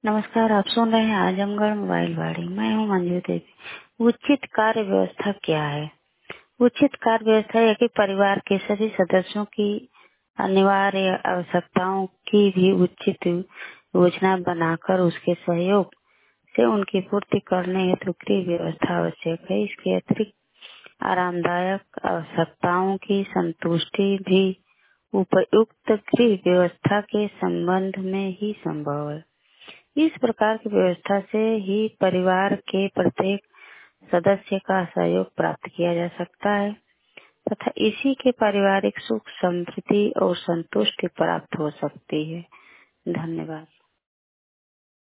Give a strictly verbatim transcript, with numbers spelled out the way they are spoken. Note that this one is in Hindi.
नमस्कार, आप सुन रहे हैं आजमगढ़ मोबाइल वाड़ी। मैं हूं मंजू देवी। उचित कार्य व्यवस्था क्या है? उचित कार्य व्यवस्था है कि परिवार के सभी सदस्यों की अनिवार्य आवश्यकताओं की भी उचित योजना बनाकर उसके सहयोग से उनकी पूर्ति करने हेतु गृह व्यवस्था आवश्यक है। इसके अतिरिक्त आरामदायक आवश्यकताओं की संतुष्टि भी उपयुक्त गृह व्यवस्था के संबंध में ही संभव है। इस प्रकार की व्यवस्था से ही परिवार के प्रत्येक सदस्य का सहयोग प्राप्त किया जा सकता है तथा इसी के पारिवारिक सुख, समृद्धि और संतुष्टि प्राप्त हो सकती है। धन्यवाद।